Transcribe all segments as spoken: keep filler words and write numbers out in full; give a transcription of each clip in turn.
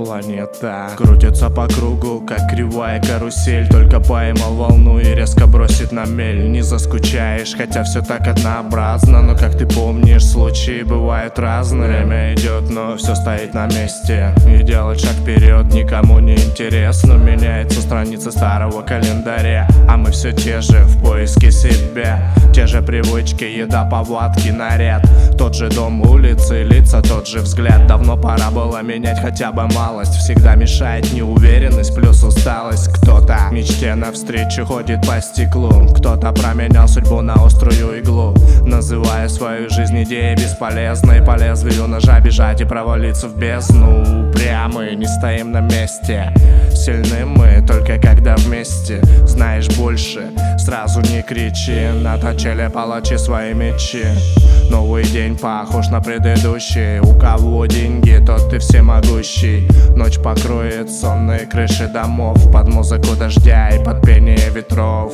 планета крутится по кругу, как кривая карусель. Только поймал волну и резко бросит на мель. Не заскучаешь, хотя все так однообразно. Но как ты помнишь, случаи бывают разные. Время идет, но все стоит на месте. И делать шаг вперед никому не интересно. Меняются страницы старого календаря, а мы все те же в поиске себя. Те же привычки, еда, повадки, наряд. Тот же дом, улицы, лица, тот же взгляд. Давно пора было менять хотя бы малость. Всегда мешает неуверенность плюс усталость. Кто-то мечте навстречу ходит по стеклу. Кто-то променял судьбу на острую иглу, называя свою жизнь идеей бесполезной. По лезвию ножа бежать и провалиться в бездну. Упрямы, не стоим на месте. Сильны мы только когда вместе. Знаешь больше, сразу не кричи. Наточили палачи свои мечи. Новый день похож на предыдущий. У кого деньги, тот и всемогущий. Ночь покроет сонные крыши домов под музыку дождя и под пение ветров.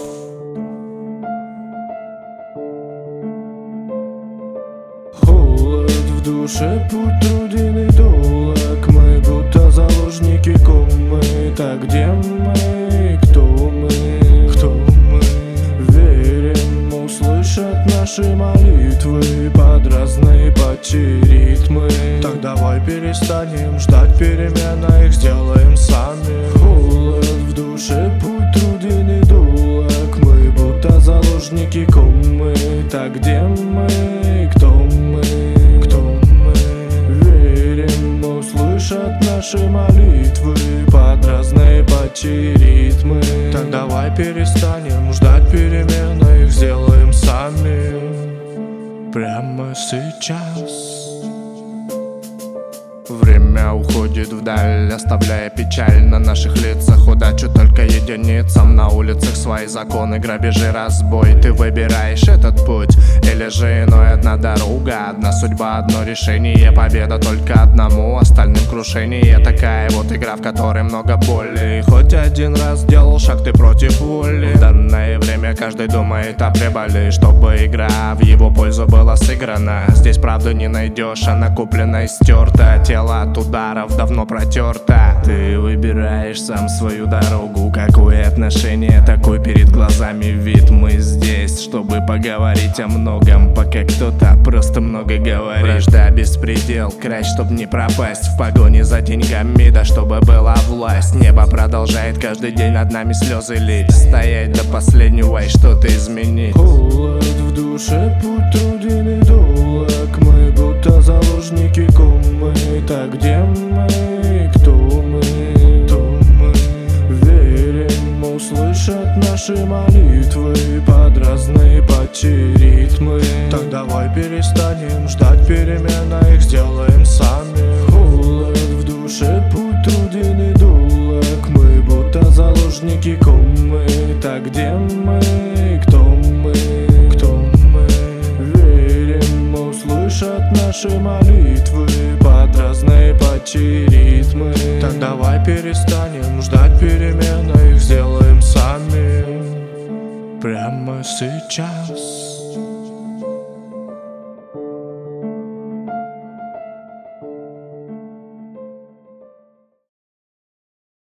Холод в душе, путь труден и долг. Мы будто заложники комы. Так где мы, кто мы, кто мы? Верим, услышат наши молитвы под разные ритмы. Так давай перестанем ждать перемен, а их сделаем сами. Холод в душе, путь труден и долг. Мы будто заложники комы. Так где мы, кто мы, кто мы? Верим, услышат наши молитвы под разные ритмы. Так давай перестанем ждать перемен, а их сделаем сами. Прямо сейчас. Время уходит вдаль, оставляя печаль на наших лицах. Удачу только единицам. На улицах свои законы, грабежи, разбой. Ты выбираешь этот путь или же иной? Одна дорога, одна судьба, одно решение. Победа только одному, остальным крушение. Такая вот игра, в которой много боли. И хоть один раз сделал шаг ты против воли. В данное время каждый думает о прибыли, чтобы игра в его пользу была сыграна. Здесь правду не найдешь, она куплена и стерта. Тело от ударов давно протерто. Ты выбираешь сам свою дорогу. Какое отношение, такой перед глазами вид. Мы здесь, чтобы поговорить о многом, пока кто-то просто много говорит. Вражда, беспредел, край, чтоб не пропасть в погоне за деньгами, да чтобы была власть. Небо продолжает каждый день над нами слезы лить. Стоять до последнего и что-то изменить. Холод в душе, путь труден и долг. Мы будто заложники комы. Так где мы, кто мы, кто мы? Верим, услышат наши молитвы под разные ритмы. Так давай перестанем ждать перемен, а их сделаем сами. Холод в душе, путь труден и долг. Мы будто заложники комы. Так где мы, кто мы, кто мы? Верим, услышат наши молитвы под разные ритмы. Так давай перестанем ждать перемен, а их сделаем сами. Прямо сейчас.